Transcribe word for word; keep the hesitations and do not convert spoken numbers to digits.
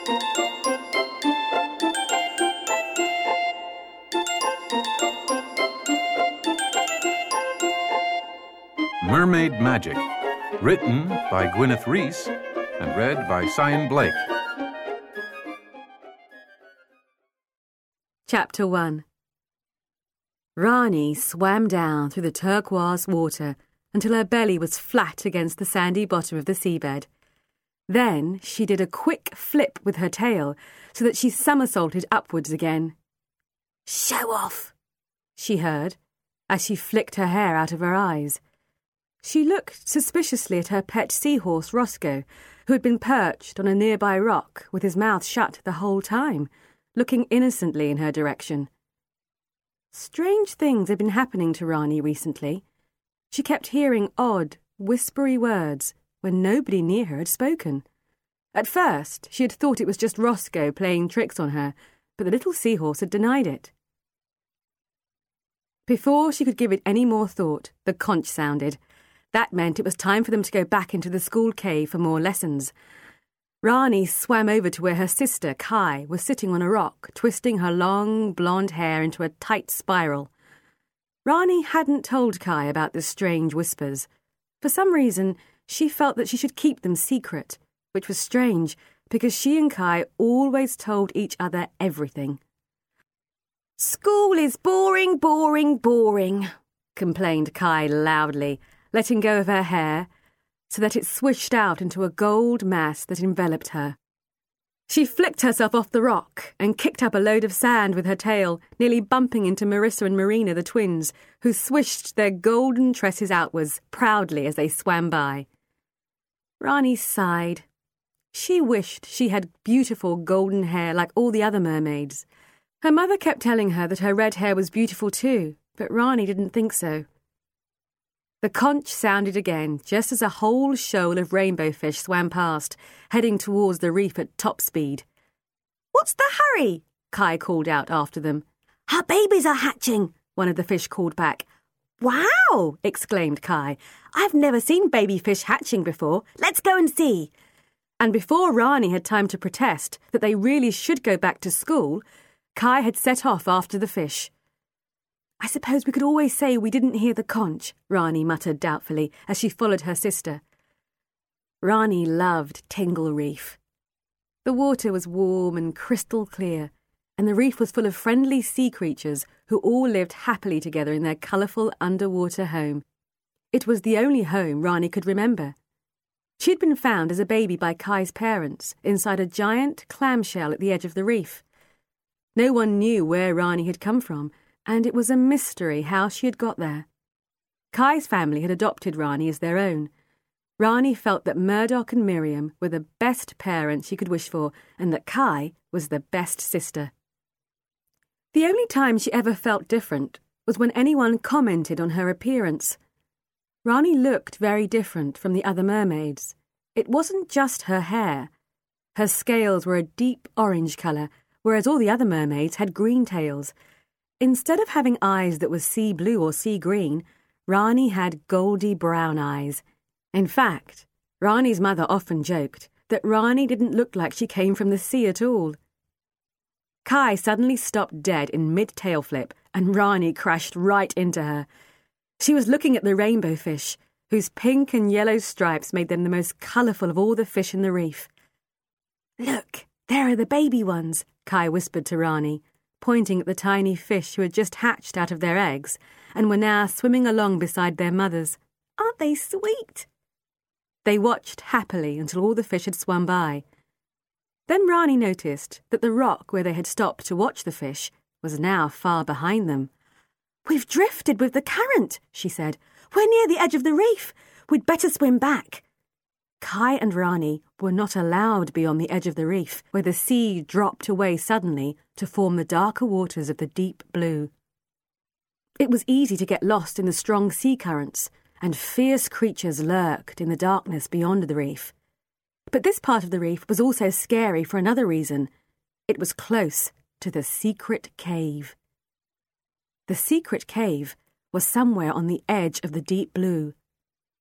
Mermaid Magic, written by Gwyneth Reese and read by Cyan Blake. Chapter one. Rani swam down through the turquoise water until her belly was flat against the sandy bottom of the seabed. Then she did a quick flip with her tail so that she somersaulted upwards again. "Show off," she heard, as she flicked her hair out of her eyes. She looked suspiciously at her pet seahorse, Roscoe, who had been perched on a nearby rock with his mouth shut the whole time, looking innocently in her direction. Strange things had been happening to Rani recently. She kept hearing odd, whispery words when nobody near her had spoken. At first, she had thought it was just Roscoe playing tricks on her, but the little seahorse had denied it. Before she could give it any more thought, the conch sounded. That meant it was time for them to go back into the school cave for more lessons. Rani swam over to where her sister, Kai, was sitting on a rock, twisting her long, blonde hair into a tight spiral. Rani hadn't told Kai about the strange whispers. For some reason, she felt that she should keep them secret, which was strange, because she and Kai always told each other everything. "School is boring, boring, boring," complained Kai loudly, letting go of her hair so that it swished out into a gold mass that enveloped her. She flicked herself off the rock and kicked up a load of sand with her tail, nearly bumping into Marissa and Marina, the twins, who swished their golden tresses outwards proudly as they swam by. Rani sighed. She wished she had beautiful golden hair like all the other mermaids. Her mother kept telling her that her red hair was beautiful too, but Rani didn't think so. The conch sounded again, just as a whole shoal of rainbow fish swam past, heading towards the reef at top speed. "What's the hurry?" Kai called out after them. "Our babies are hatching," one of the fish called back. "Wow!" exclaimed Kai. "I've never seen baby fish hatching before. Let's go and see." And before Rani had time to protest that they really should go back to school, Kai had set off after the fish. "I suppose we could always say we didn't hear the conch," Rani muttered doubtfully as she followed her sister. Rani loved Tingle Reef. The water was warm and crystal clear, and the reef was full of friendly sea creatures who all lived happily together in their colourful underwater home. It was the only home Rani could remember. She'd been found as a baby by Kai's parents inside a giant clamshell at the edge of the reef. No one knew where Rani had come from, and it was a mystery how she had got there. Kai's family had adopted Rani as their own. Rani felt that Murdoch and Miriam were the best parents she could wish for, and that Kai was the best sister. The only time she ever felt different was when anyone commented on her appearance. Rani looked very different from the other mermaids. It wasn't just her hair. Her scales were a deep orange colour, whereas all the other mermaids had green tails. Instead of having eyes that were sea blue or sea green, Rani had goldy brown eyes. In fact, Rani's mother often joked that Rani didn't look like she came from the sea at all. Kai suddenly stopped dead in mid-tail flip, and Rani crashed right into her. She was looking at the rainbow fish, whose pink and yellow stripes made them the most colourful of all the fish in the reef. "Look, there are the baby ones," Kai whispered to Rani, pointing at the tiny fish who had just hatched out of their eggs and were now swimming along beside their mothers. "Aren't they sweet?" They watched happily until all the fish had swum by. Then Rani noticed that the rock where they had stopped to watch the fish was now far behind them. "We've drifted with the current," she said. "We're near the edge of the reef. We'd better swim back." Kai and Rani were not allowed beyond the edge of the reef, where the sea dropped away suddenly to form the darker waters of the deep blue. It was easy to get lost in the strong sea currents, and fierce creatures lurked in the darkness beyond the reef. But this part of the reef was also scary for another reason. It was close to the secret cave. The secret cave was somewhere on the edge of the deep blue,